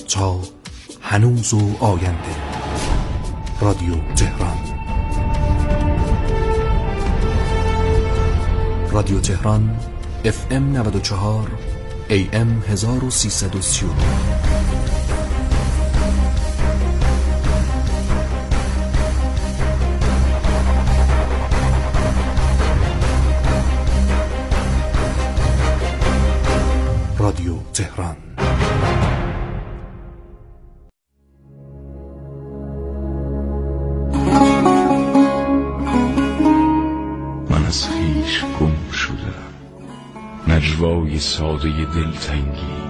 چاپ هنوز و آینده. رادیو تهران. رادیو تهران FM 94 AM 1332. رادیو تهران. من از خویش گم شدم، نجوای ساده دلتنگی،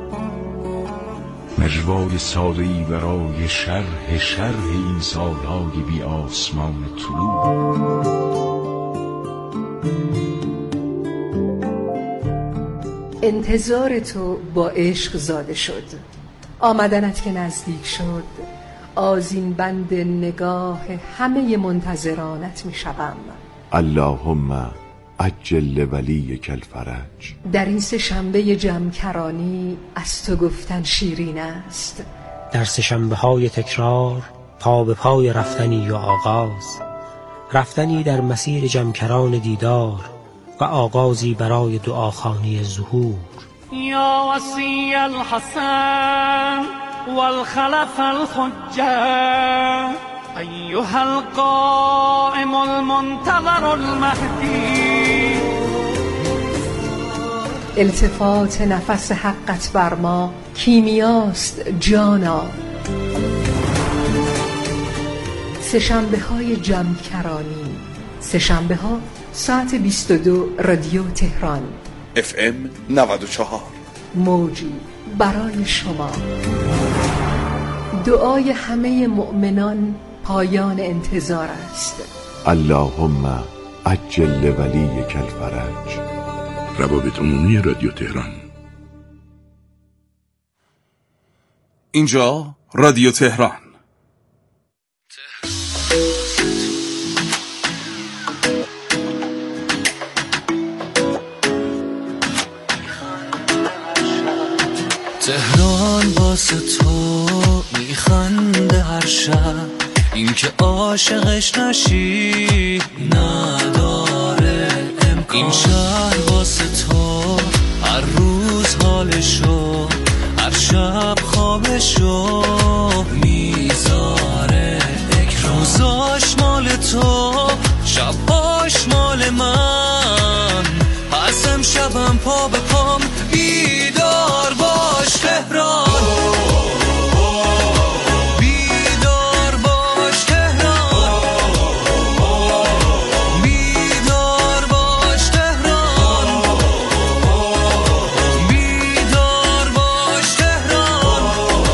نجوای ساده‌ای برای شرح این سالهای بی آسمان طلوع. انتظار تو با عشق زاده شد، آمدنت که نزدیک شد، آذین بند نگاه همه منتظرانت می شوم. اللهم عجل ولیک الفرج. در این سه شنبه جمکرانی از تو گفتن شیرین است. در سه شنبه های تکرار پا به پای رفتنی و آغاز، رفتنی در مسیر جمکران دیدار و آغازی برای دعاخوانی ظهور. یا وصی الحسن والخلف الحجه ایها القائم المنتظر المهدی. التفات نفس حقت بر ما کیمیاست جانا. سه شنبه های جمکرانی، سه شنبه ها ساعت 22 رادیو تهران FM 94. موجی برای شما. دعای همه مؤمنان پایان انتظار است. اللهم عجل ولیک الفرج. روابط عمومی رادیو تهران. اینجا رادیو تهران. تهران واسه تو میخنده هر شب، این که عاشقش نشی نداره امکان. این شهر واسه تو هر روز حالشو، هر شب خوابشو میذاره اکران. روزاش مال تو، شباش مال من، پس امشبم پا به پام بیدار باش تهران. بیدار باش تهران. بیدار باش تهران. بیدار باش تهران.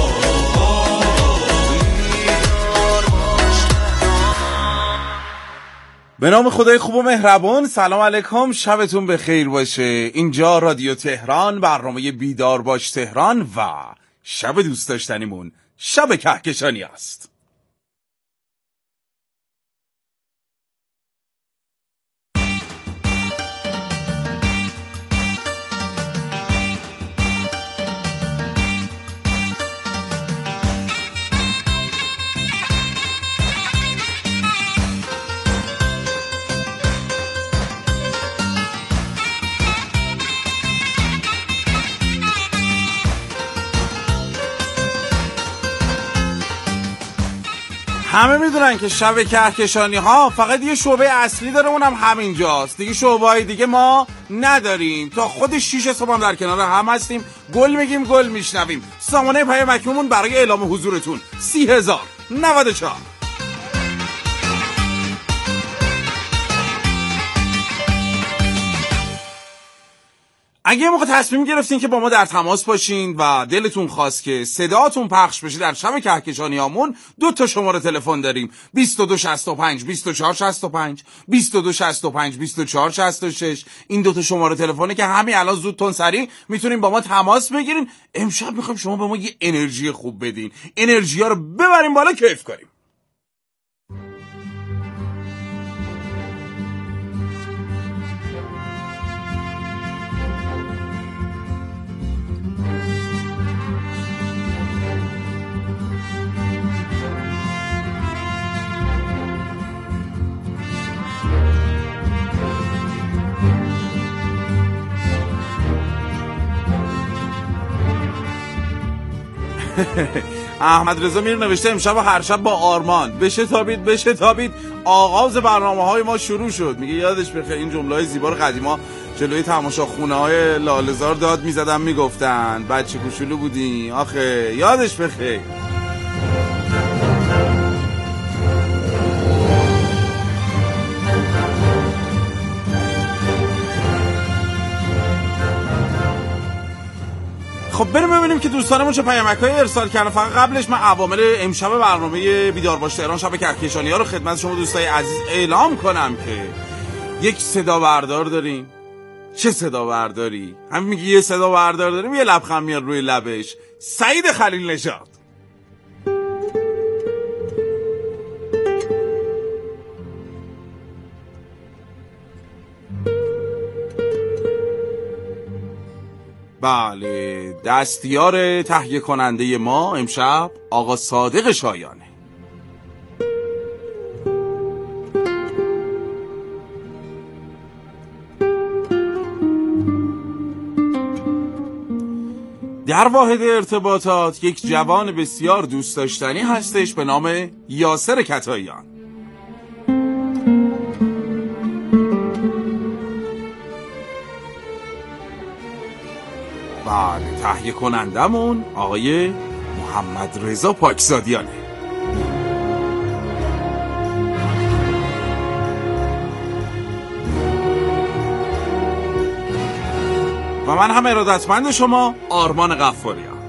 بیدار باش تهران. به نام خدای خوب و مهربان. سلام علیکم، شبتون بخیر باشه. اینجا رادیو تهران، برنامه بیدار باش تهران و شب دوست داشتنیمون شب کهکشانی است. همه میدونن که شب کهکشانی ها فقط یه شعبه اصلی داره، اونم همینجاست دیگه. شعبه های دیگه ما نداریم. تا خود 6 صبح هم در کنار هم هستیم، گل میگیم، گل میشنویم. سامانه پیامکمون برای اعلام حضورتون 30,094. اگه یه موقع تصمیم گرفتین که با ما در تماس باشین و دلتون خواست که صداتون پخش بشه در شب کهکشانیامون، 2 شماره تلفن داریم: 2265 2465 2265 2466. این 2 شماره تلفنه که همین الان زودتون سریع میتونین با ما تماس بگیرین. امشب میخوایم شما به ما یه انرژی خوب بدین، انرژی ها رو ببریم بالا، کیف کنیم. احمد رضا میر نوشته امشب و هر شب با آرمان بشتابید آغاز برنامه‌های ما شروع شد. میگه یادش بخیر این جمله‌های زیبا رو قدیما جلوی تماشاخونه‌های لاله‌زار داد می‌زدن میگفتن بچه کوچولو بودی آخه یادش بخیر. خب بریم ببینیم که دوستانمون چه پیامک‌هایی ارسال کردن. فقط قبلش من عوامل امشب برنامه بیدار باش تهران شب کهکشانی‌ها رو خدمت شما دوستای عزیز اعلام کنم که یک صدا بردار داریم. چه صدا برداری؟ همین میگه یه صدا بردار داریم، یه لبخند میاد روی لبش. سعید خلیل نژاد. بله، دستیار تهیه کننده ما امشب آقا صادق شایانه. در واحد ارتباطات یک جوان بسیار دوست داشتنی هستش به نام یاسر کتاییان. بله، تهیه کنندمون آقای محمد رضا پاکزادیانه. و من هم ارادتمند شما آرمان غفاریان.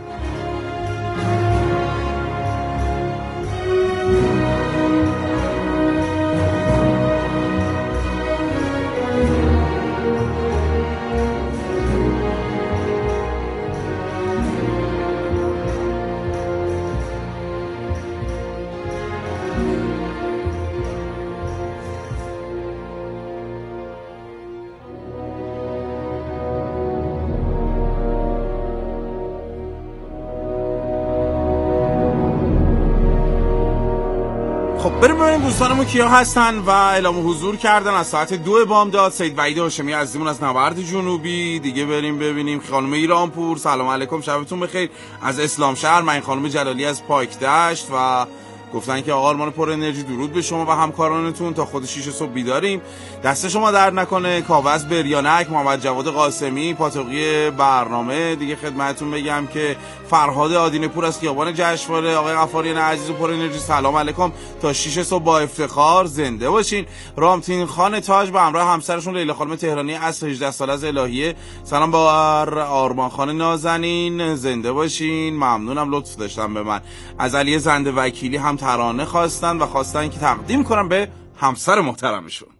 خب بریم ببینیم دوستانمون کیا هستن و اعلام حضور کردن. از ساعت 2 بامداد سید وحید هاشمی عزیزمون از نبرد جنوبی. دیگه بریم ببینیم خانم ایرانپور سلام علیکم شبتون بخیر از اسلام شهر. من خانم جلالی از پاک دشت و گفتن که آقا آرمان پر انرژی درود به شما و همکارانتون تا خود 6 صبح بیداریم. دست شما درد نکنه. کاوش بریانک، محمد جواد قاسمی پاتوقی برنامه. دیگه خدمتتون بگم که فرهاد آدینه پور از خیابان جشنواره، آقای غفاریان عزیز و پر انرژی سلام علیکم تا 6 صبح با افتخار زنده باشین. رامتین خان تاج به همراه همسرشون لیلا خانم تهرانی از 18 ساله از الهیه سلام با آرمان خان نازنین زنده باشین. ممنونم لطف داشتن به من. از علی زنده وکیلی هم ترانه خواستن و خواستن که تقدیم کنم به همسر محترمشون.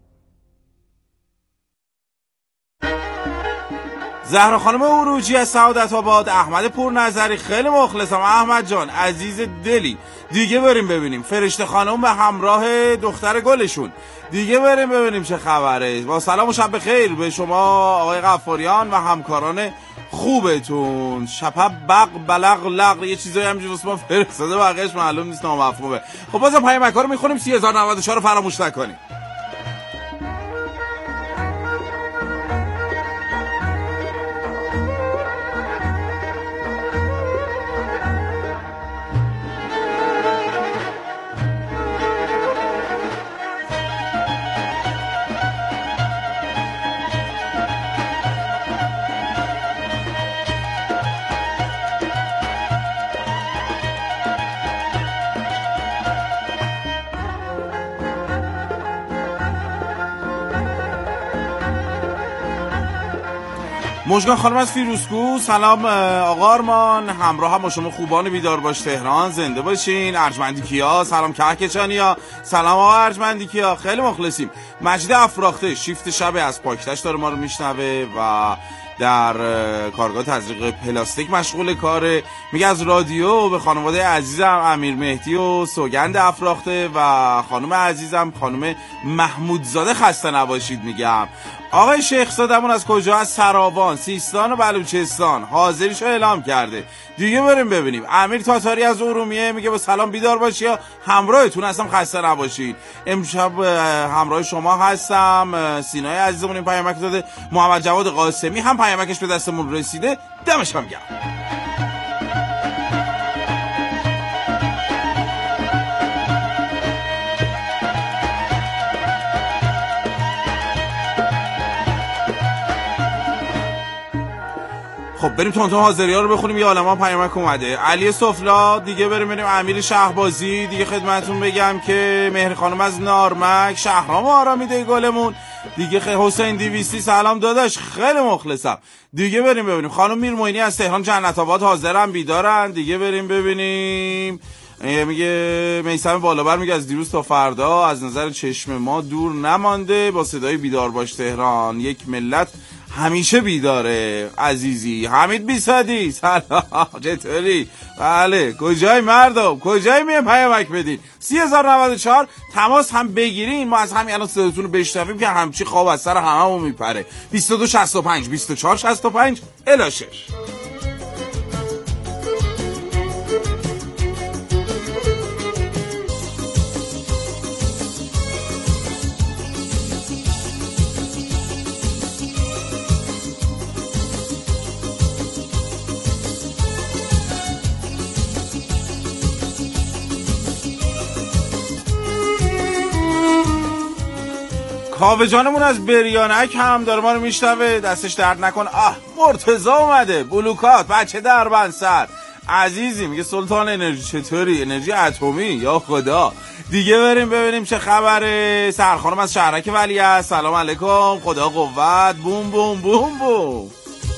زهرا خانم عروجی از سعادت آباد. احمد پورنظری خیلی مخلصم احمد جان عزیز دلی. دیگه بریم ببینیم فرشته خانم به همراه دختر گلشون. دیگه بریم ببینیم چه خبره. با سلام و شب بخیر به شما آقای غفاریان و همکاران خوبتون. شپب بق بلق لق یه چیزایی همینجوری واسه ما فرستاده بقیه‌اش معلوم نیست نامفهومه. خب بازم پیامک‌ها رو می‌خونیم. 3094 رو فراموش نکنید. مژگان خانم از فیروزکو سلام آقا آرمان همراه هم با شما خوبان بیدار باش تهران زنده باشین. ارجمندی کیا سلام کهکشانیا سلام آقا ارجمندی کیا خیلی مخلصیم. مجید افراخته شیفت شب از پاکتش داره ما رو میشنوه و در کارگاه تزریق پلاستیک مشغول کاره. میگه از رادیو به خانواده عزیزم امیر مهدی و سوگند افراخته و خانم عزیزم خانم محمودزاده خسته نباشید میگم. آقای شیخ زادمون از کجا؟ از سراوان سیستان و بلوچستان حاضریشو اعلام کرده. دیگه بریم ببینیم. امیر تاتاری از ارومیه میگه با سلام بیدار باشی یا همراهتون هستم خسته نباشید. امشب همراه شما هستم. سینای عزیزمون این پیامک داده. محمد جواد قاسمی هم پیامکش به دستمون رسیده. دمش هم گرم. بریم تونتون حاضری‌ها رو بخونیم. یه عالمه پیامک اومده. علی سفلا دیگه بریم امیر شهبازی دیگه خدمتتون بگم که مهر خانم از نارمک، شهرام آرامیده گلمون دیگه حسین 200 سلام داداش خیلی مخلصم. دیگه بریم ببینیم خانم میرموینی از تهران جنت آباد حاضرن بیدارن. دیگه بریم ببینیم میگه میثم بالابر میگه از دیروز تا فردا از نظر چشم ما دور نمانده با صدای بیدار باش تهران، یک ملت همیشه بیداره. عزیزی حمید بیسادی سلام چطوری؟ بله کجای مردم کجای میه پیامک بدین 30,094 تماس هم بگیرین ما از همین الان صداتون رو بشنویم که همچی خواب از سر هممون میپره. 2265 2465 الی 6. کاوه جانمون از بریانک هم داره ما رو میشنوه دستش درد نکن. مرتضی اومده بلوکات بچه دربند سر عزیزی میگه سلطان انرژی چطوری؟ انرژی اتمی یا خدا. دیگه بریم ببینیم چه خبره. سرخانم از شهرک ولیعصر سلام علیکم خدا قوت بوم بوم بوم بوم.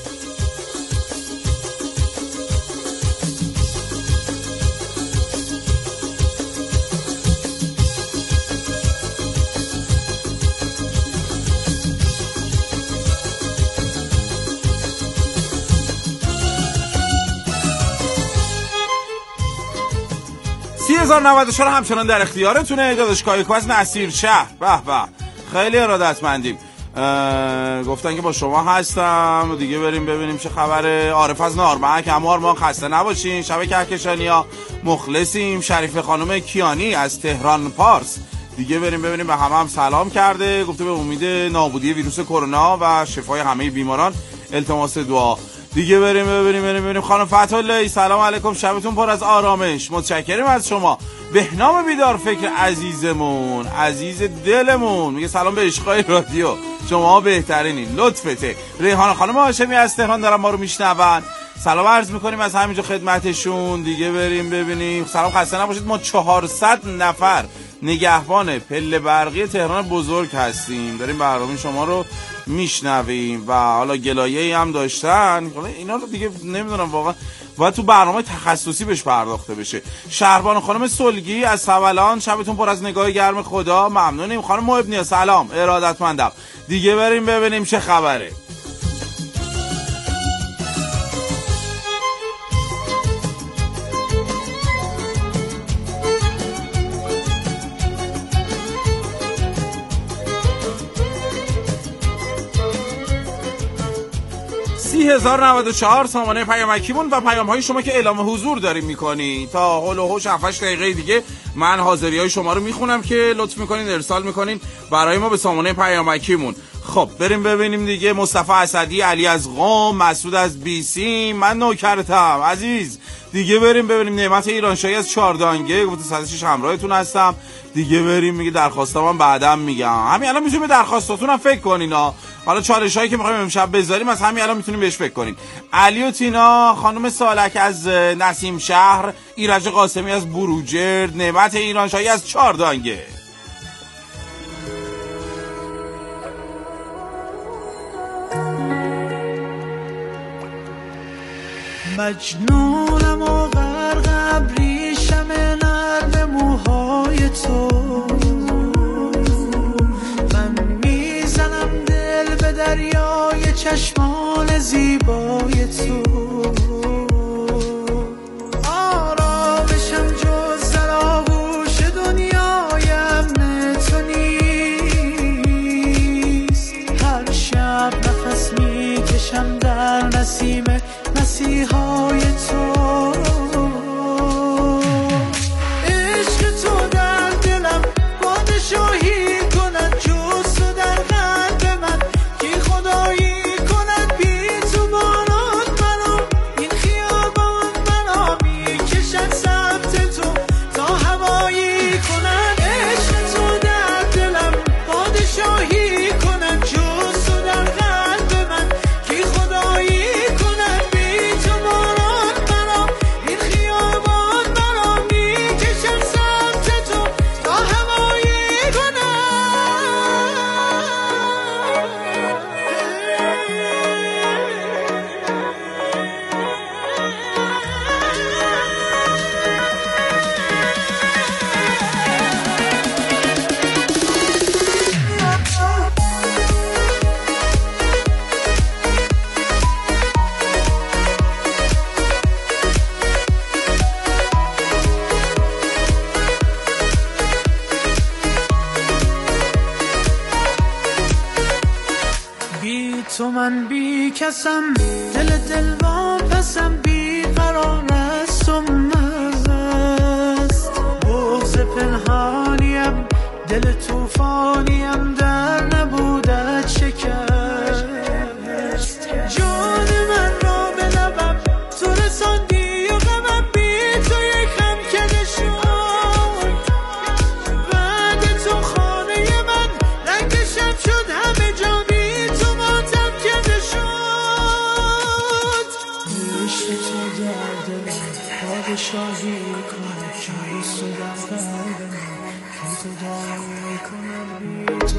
$30,094 همچنان در اختیارتونه. داداشکایکو از نصیر شهر به به خیلی ارادتمندیم. گفتن که با شما هستم. دیگه بریم ببینیم چه خبره. عارف از نارمک امار ما خسته نباشین شب کهکشانیا مخلصیم. شریف خانم کیانی از تهران پارس دیگه بریم ببینیم به همه هم سلام کرده. گفته به امید نابودی ویروس کرونا و شفای همه بیماران التماس دعا. دیگه بریم ببینیم خانم فتحالله سلام علیکم شبتون پر از آرامش متشکریم از شما. بهنام بیدار فکر عزیزمون عزیز دلمون میگه سلام به عشقای رادیو شما بهترینین لطفته. ریحانه خانم هاشمی از تهران دارن ما رو میشنون سلام عرض میکنیم از همینجا خدمتشون. دیگه بریم ببینیم سلام خسته نباشید ما 400 نفر نگهبان پله برقی تهران بزرگ هستیم داریم برنامه شما رو میشنویم و حالا گلایه‌ای هم داشتن اینا رو دیگه نمیدونم واقعا باید تو برنامه تخصصی بهش پرداخته بشه. شهربان خانم سلگی از سوالان شبتون پر از نگاه گرم خدا ممنونیم. خانم محبنی سلام ارادتمندم. دیگه بریم ببینیم چه خبره. $30,094 سامانه پیامکیمون و پیام‌های شما که اعلام حضور داریم می‌کنی. تا هول و هوش 7-8 دقیقه دیگه من حاضری‌های شما رو میخونم که لطف می‌کنین ارسال می‌کنین برای ما به سامانه پیامکیمون. خب بریم ببینیم دیگه. مصطفی اسدی علی از قم مسعود از بیسی من نوکرتم عزیز. دیگه بریم ببینیم نعمت ایرانشاهی از چاردانگه گفت 106 همراهتون هستم. دیگه بریم میگه درخواستام هم بعدم میگم. همین الان میتونیم به درخواستاتون هم فکر کنین حالا چالشایی که میخوایم امشب بذاریم از همین الان میتونیم بهش فکر کنین. علی و تینا خانم سالک از نسیم شهر ایرج قاسمی از بروجرد نعمت ایرانشاهی از چاردانگه. مجنونم و غرق ابریشم نرم موهای تو من میزنم دل به دریای چشمان زیبای تو آرامشم جز در آغوش دنیای امن تو نیست هر شب نفس میکشم در نسیم مسیحای تو کسم دل واپسم بیقرار است و مست بغض پنهانیم دل توفانیم در نبودت شکست جان من را به لبم تو رساندی و غمم بی تو یکم کده شد بعد تو خانه من رنگ شب شد همه جا بی تو ماتم کده شد عشق تو در دلم پادشاهی کنه جایی سو در قلبم که تو داری کنم بی تو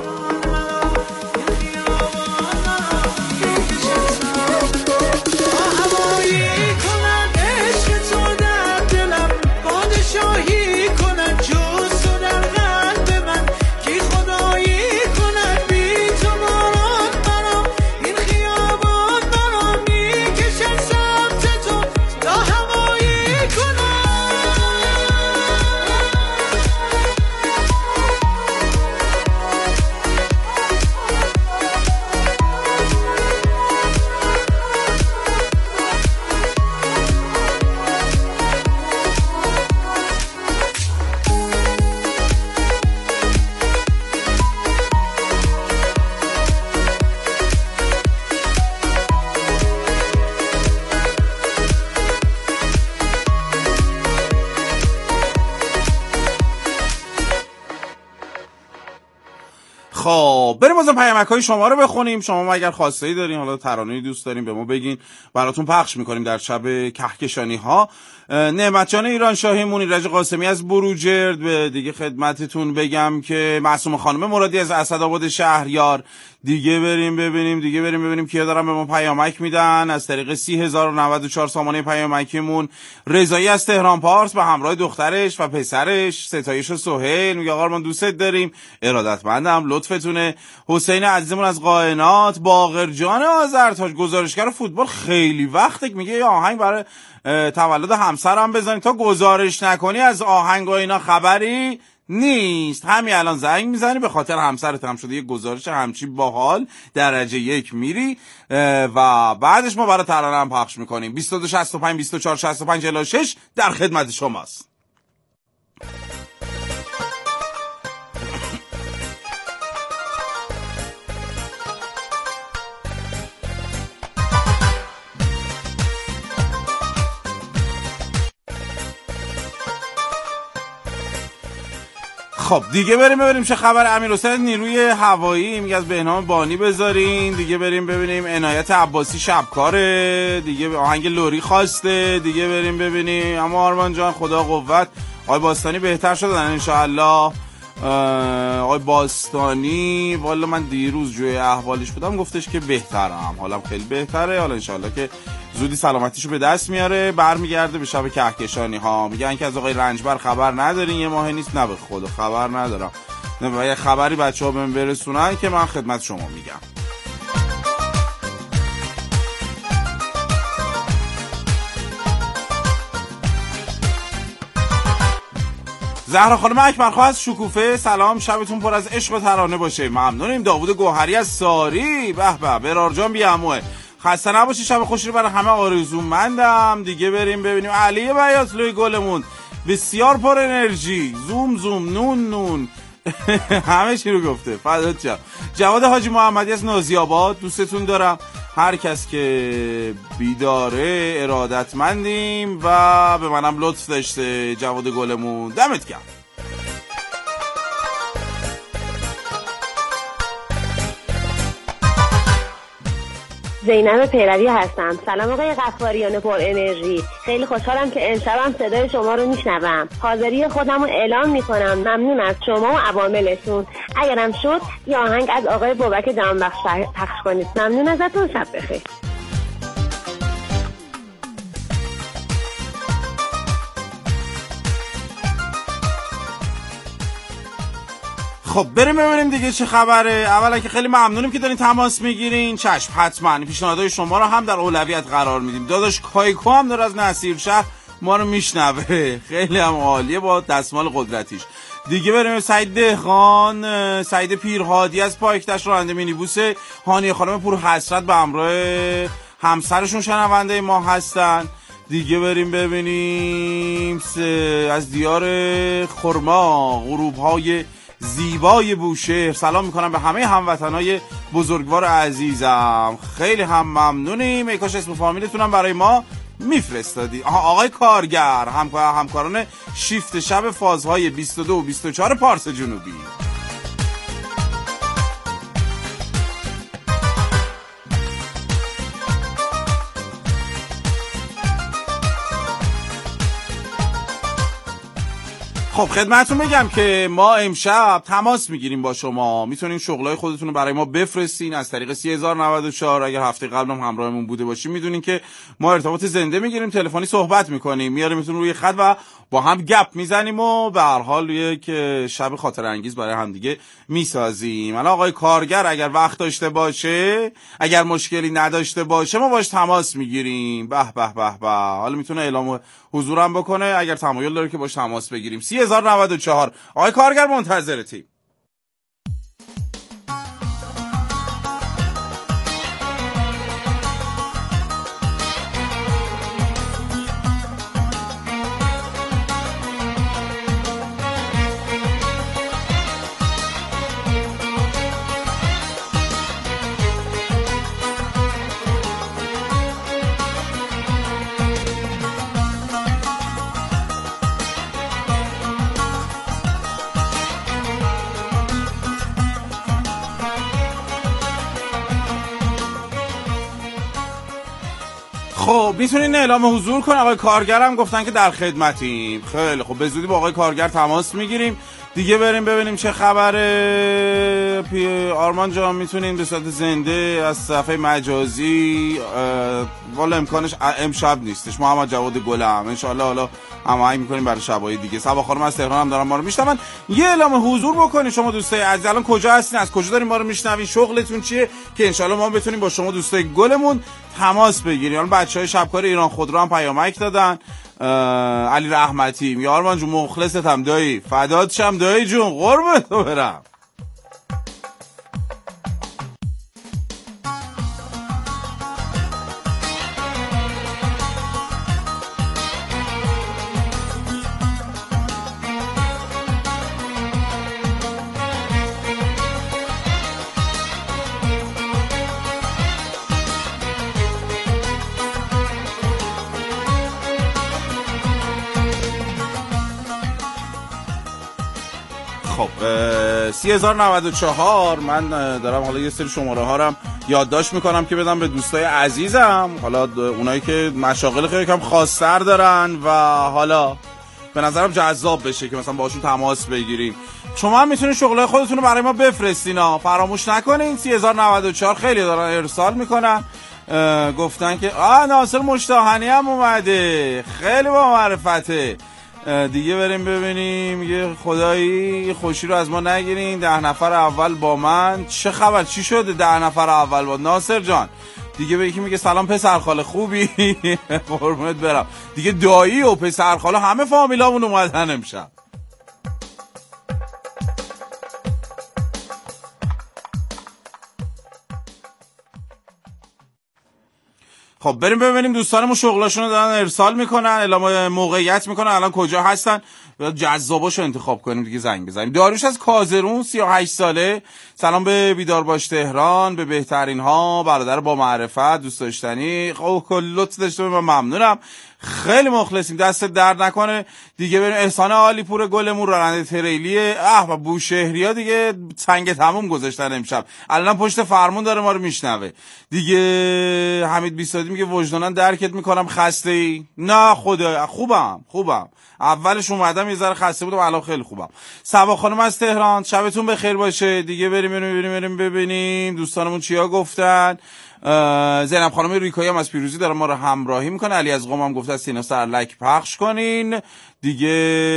بریم از پیامک‌های شما رو بخونیم. شما اگر خواسته‌ای دارین، حالا ترانه‌ای دوست دارین به ما بگین، براتون پخش می‌کنیم در شب کهکشانی‌ها. نعمت جان ایران شاهی، مونیرج قاسمی از بروجرد، به دیگه خدمتتون بگم که معصومه خانم مرادی از اسدآباد شهریار. دیگه بریم ببینیم کیا دارن به ما پیامک میدن از طریق 30094 سامانه پیامکیمون. رضایی از تهران پارس به همراه دخترش و پسرش ستایش و سهیل میگه آقا ما دوستت داریم، ارادتمندم، لطفتونه. حسین عزیزمون از قائنات. باقر جان آذرتاج گزارشگر فوتبال، خیلی وقته میگه یه آهنگ برای تولد همسرم بزنی، تا گزارش نکنی از آهنگ و اینا خبری نیست. همین الان زنگ میزنی به خاطر همسرت، هم شده یه گزارش همچی باحال درجه 1 میری و بعدش ما برای ترانه هم پخش میکنیم. 2265 2465 الی 6 در خدمت شماست. خب دیگه بریم ببینیم چه خبر. امیرحسین نیروی هوایی میگه از بهنام بانی بذارین. دیگه بریم ببینیم عنایت عباسی شبکاره، دیگه آهنگ لوری خواسته. دیگه بریم ببینیم اما آرمان جان خدا قوت، آقای باستانی بهتر شدن انشاءالله. آقای باستانی والا من دیروز جوی احوالش بودم، گفتش که بهترم، حالم خیلی بهتره، حالا انشاءالله که زودی سلامتیشو به دست میاره، برمیگرده به شب کهکشانی ها. میگن که از آقای رنجبر خبر ندارین، یه ماه نیست. نه به خدا خبر ندارم، نه یه خبری بچه‌ها بهم برسونن که من خدمت شما میگم. زهرا خانم اکبرخواه از شکوفه، سلام، شبتون پر از عشق و ترانه باشه. ممنونیم. داوود گوهری از ساری، به به. برار جان بیاموه، خسته نباشی، شب خوشی رو برای همه آرزومندم. دیگه بریم ببینیم علی بیاطلوی گلمون، بسیار پر انرژی، زوم زوم نون نون همه چی رو گفته، فدات شم. جواد حاجی محمدی از نازی‌آباد، دوستتون دارم. هر کس که بیداره ارادتمندیم و به منم لطف داشته. جواد گلمون دمت گرم. زینب پیروی هستم. سلام آقای غفاریان پر انرژی، خیلی خوشحالم که امشبم صدای شما رو میشنوم. حاضری خودم رو اعلام میکنم. ممنون از شما و عواملتون. اگرم شد یه آهنگ از آقای بابک جهانبخش پخش کنید. ممنون ازتون، شب بخیر. خب بریم ببینیم دیگه چه خبره. اولا که خیلی ممنونیم که دارین تماس میگیرین. چشم، حتما پیشنهادهای شما رو هم در اولویت قرار میدیم. داداش کایکو هم داره از نصیر شهر ما رو میشنوه. خیلی هم عالیه با دستمال قدرتیش. دیگه بریم سعید دهقان، سعید پیرهادی از پایکتش راننده مینیبوس هانیه خانم پور حسرت به همراه همسرشون شنونده ما هستن. دیگه بریم ببینیم از دیار خرما غروب‌های زیبای بوشهر سلام میکنم به همه هموطنای بزرگوار عزیزم. خیلی هم ممنونیم. ای کاش اسم فامیلتونم برای ما میفرستادی. آقای کارگر، همکاران شیفت شب فازهای 22 و 24 پارس جنوبی. خب خدمتتون بگم که ما امشب تماس میگیریم با شما. میتونین شغلای خودتون رو برای ما بفرستین از طریق 3094. اگر هفته قبل هم همراهمون بوده باشین میدونین که ما ارتباط زنده میگیریم، تلفنی صحبت میکنیم، میاریمتون روی خط و با هم گپ میزنیم و به هر حال یک شب خاطر انگیز برای هم دیگه میسازیم. الان آقای کارگر اگر وقت داشته باشه، اگر مشکلی نداشته باشه، ما باش تماس میگیریم. به به به به. حالا میتونه اعلام حضورم بکنه اگر تمایل داره که باش تماس بگیریم. 3094. آقای کارگر منتظرتیم. خب میتونین اعلام حضور کن. آقای کارگر هم گفتن که در خدمتیم. خیلی خب به زودی با آقای کارگر تماس میگیریم. دیگه بریم ببینیم چه خبره. آرمان جان میتونین به صورت زنده از صفحه مجازی، والا امکانش امشب نیستش، محمد جواد گلم انشالله حالا هماهنگ میکنیم برای شبای دیگه. صبا خانم از تهران هم دارن ما رو میشنون. یه اعلام حضور بکنید شما دوستای عزیز. الان کجا هستین؟ از کجا دارین ما رو میشنوین؟ شغلتون چیه که انشالله ما بتونیم با شما دوستای گلمون تماس بگیریم. الان بچهای شبکار ایران خودرو هم پیامک دادن. علی رحمتی میگه آرمان جون مخلصتم دایی، فدات شم دایی جون، قربونت برم. خب 3094 من دارم حالا یه سری شماره ها رو یادداشت میکنم که بدم به دوستای عزیزم، حالا اونایی که مشاغل خیلی کم خاص‌تر دارن و حالا به نظرم جذاب بشه که مثلا باشون تماس بگیریم. شما هم میتونید شغلای خودتون رو برای ما بفرستین فراموش نکنین. 3094 خیلی دارن ارسال میکنن. گفتن که ناصر مشتاهنی هم اومده، خیلی با معرفته. دیگه بریم ببینیم. یه خدایی خوشی رو از ما نگیرین. 10 نفر اول با من. چه خبر؟ چی شده 10 نفر اول با ناصر جان؟ دیگه به یکی میگه سلام پسر خاله خوبی؟ قربونت برم. دیگه دایی و پسر خاله همه فامیلامون اومدن امشب. خب بریم ببینیم دوستانمون شغلاشون رو دارن ارسال میکنن، اعلام موقعیت میکنن، الان کجا هستن، جذاباشو انتخاب کنیم دیگه زنگ بزنیم. داریوش از کازرون 38 ساله. سلام به بیدار باش تهران، به بهترین ها، برادر با معرفت، دوست داشتنی. خب کل لطف داشته من ممنونم، خیلی مخلصیم، دست درد نکنه. دیگه بریم احسان عالی پور گلمون راننده تریلی و بوشهریا دیگه سنگ تموم گذاشتن امشب، الان پشت فرمون داره ما رو میشنوه. دیگه حمید بیسادی میگه وجدانن درکت میکنم، خسته ای؟ نه خدا خوبم. اولش اومدم یه ذره خسته بودم، الان خیلی خوبم. صبا خانم از تهران، شبتون بخیر باشه. دیگه بریم ببینیم دوستانمون چیا گفتن. زینب خانم ریکایی هم از پیروزی داره ما رو همراهی میکنه. علی از قم هم گفته از سینا سرلک پخش کنین. دیگه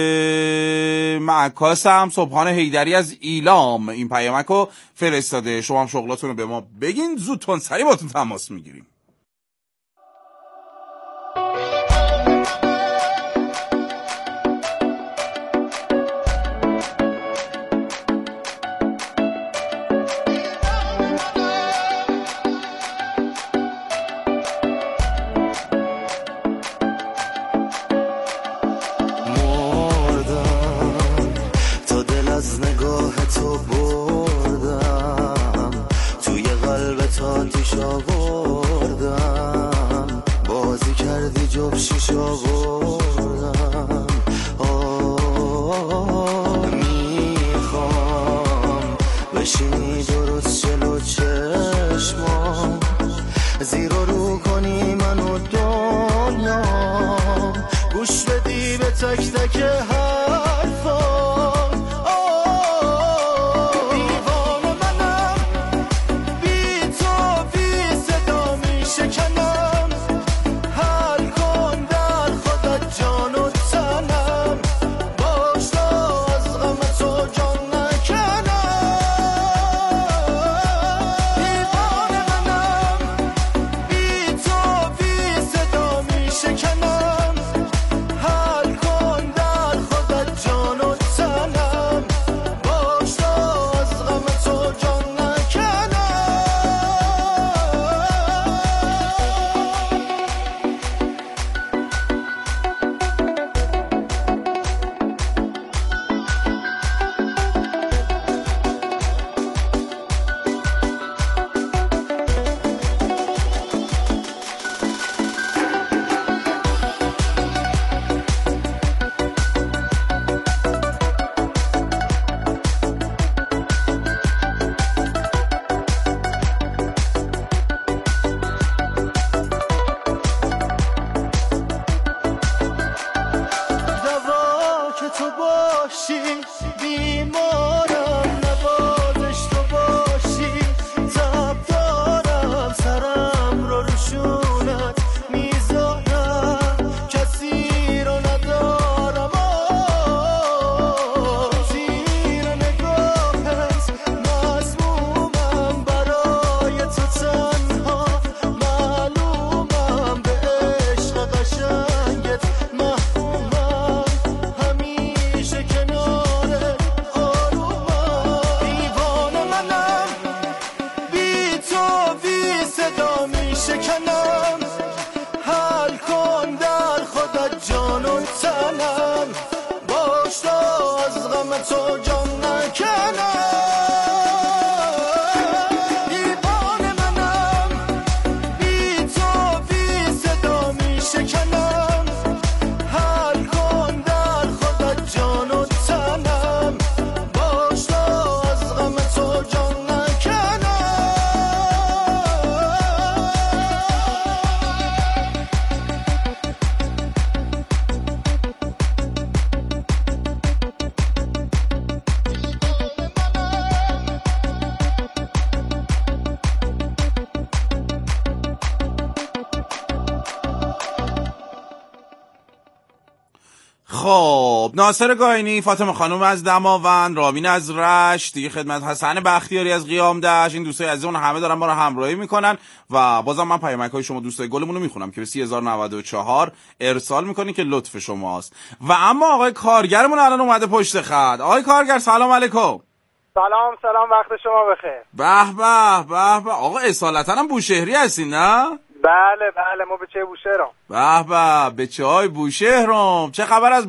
معکاس هم صبحان حیدری از ایلام این پیامک رو فرستاده. شما هم شغلاتون رو به ما بگین، زودتون سریع باتون تماس میگیریم. میگی به تک تک حرفات. دیوانه منم بی تو بی صدا میشکنم. حل کن در خودت جان و تنم، باش تا از غم تو جان نکنم. دیوانه منم بی تو بی صدا میشکنم. حل کن در خودت جان و تنم، باش تا از غم تو جان نکنم. دوا که تو باشی بیمارم، نوازش تو باشی تب دارم. سرم رو روشونت میذارم، کسی رو ندارم. زیر نگاهت مظلومم، برای تو تنها معلومم. به عشق قشنگت محرومم، همیشه کنارت آرومم. دیوانه منم بی تو بی صدا میشکنم. حل کن در خودت جان و تنم، باش تا از غم تو جان نکنم. دیوانه منم بی تو بی صدا میشکنم. حل کن در خودت جان و تنم، باش تا از غم تو جان نکنم. خب ناصر گاینی، فاطمه خانم از دماوند، رامین از رشت، دیگه خدمت حسن بختیاری از قیام دشت، این دوستای عزیزمون همه دارن ما رو همراهی میکنن و بازم من پیامک‌های شما دوستای گلمون رو میخونم که به 3094 ارسال میکنین که لطف شماست. و اما آقای کارگرمون الان اومده پشت خط. آقای کارگر سلام علیکم. سلام وقت شما بخیر. به به به به. آقا اصالتا هم بوشهری هستین نه؟ بله ما به چه بوشهرم. به به به چه های بوشهرم. چه خبر از